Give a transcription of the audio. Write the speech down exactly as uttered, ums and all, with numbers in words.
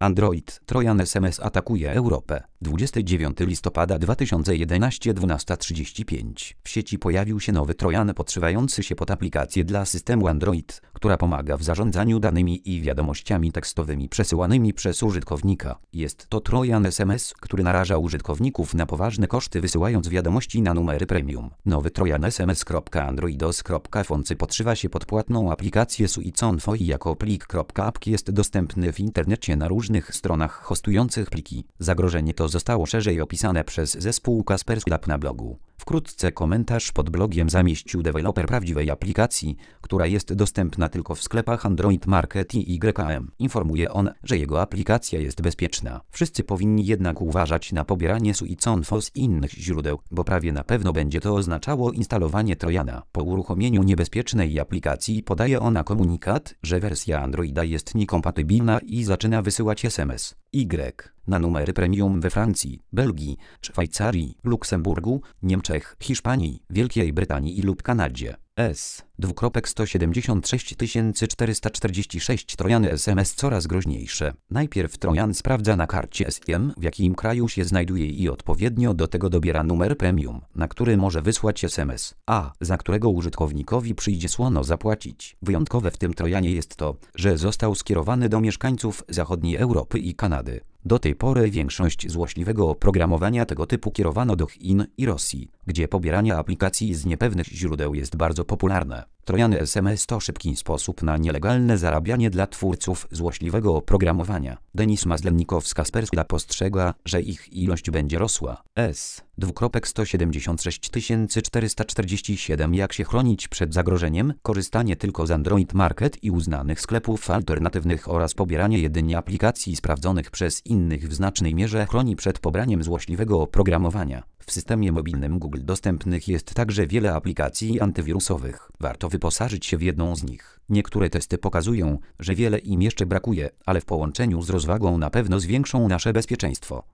Android. Trojan S M S atakuje Europę. dwudziestego dziewiątego listopada dwa tysiące jedenastego dwunasta trzydzieści pięć. W sieci pojawił się nowy trojan podszywający się pod aplikację dla systemu Android, która pomaga w zarządzaniu danymi i wiadomościami tekstowymi przesyłanymi przez użytkownika. Jest to trojan S M S, który naraża użytkowników na poważne koszty, wysyłając wiadomości na numery premium. Nowy trojan S M S.androidos.foncy podszywa się pod płatną aplikację Suiconfo i jako plik.apk jest dostępny w internecie na różnych stronach hostujących pliki. Zagrożenie to zostało szerzej opisane przez zespół Kaspersky Lab na blogu. Wkrótce komentarz pod blogiem zamieścił deweloper prawdziwej aplikacji, która jest dostępna tylko w sklepach Android Market i Y M. Informuje on, że jego aplikacja jest bezpieczna. Wszyscy powinni jednak uważać na pobieranie Suiconfo z innych źródeł, bo prawie na pewno będzie to oznaczało instalowanie trojana. Po uruchomieniu niebezpiecznej aplikacji podaje ona komunikat, że wersja Androida jest niekompatybilna i zaczyna wysyłać S M S Y na numery premium we Francji, Belgii, Szwajcarii, Luksemburgu, Niemczech, Hiszpanii, Wielkiej Brytanii i lub Kanadzie. S. sto siedemdziesiąt sześć tysięcy czterysta czterdzieści sześć Trojany S M S coraz groźniejsze. Najpierw trojan sprawdza na karcie S I M, w jakim kraju się znajduje i odpowiednio do tego dobiera numer premium, na który może wysłać S M S, a za którego użytkownikowi przyjdzie słono zapłacić. Wyjątkowe w tym trojanie jest to, że został skierowany do mieszkańców zachodniej Europy i Kanady. Do tej pory większość złośliwego oprogramowania tego typu kierowano do Chin i Rosji, gdzie pobieranie aplikacji z niepewnych źródeł jest bardzo popularne. Trojany S M S to szybki sposób na nielegalne zarabianie dla twórców złośliwego oprogramowania. Denis Mazlennikow z Kaspersky Lab postrzega, że ich ilość będzie rosła. S. sto siedemdziesiąt sześć tysięcy czterysta czterdzieści siedem Jak się chronić przed zagrożeniem? Korzystanie tylko z Android Market i uznanych sklepów alternatywnych oraz pobieranie jedynie aplikacji sprawdzonych przez innych w znacznej mierze chroni przed pobraniem złośliwego oprogramowania. W systemie mobilnym Google dostępnych jest także wiele aplikacji antywirusowych. Warto wyposażyć się w jedną z nich. Niektóre testy pokazują, że wiele im jeszcze brakuje, ale w połączeniu z rozwagą na pewno zwiększą nasze bezpieczeństwo.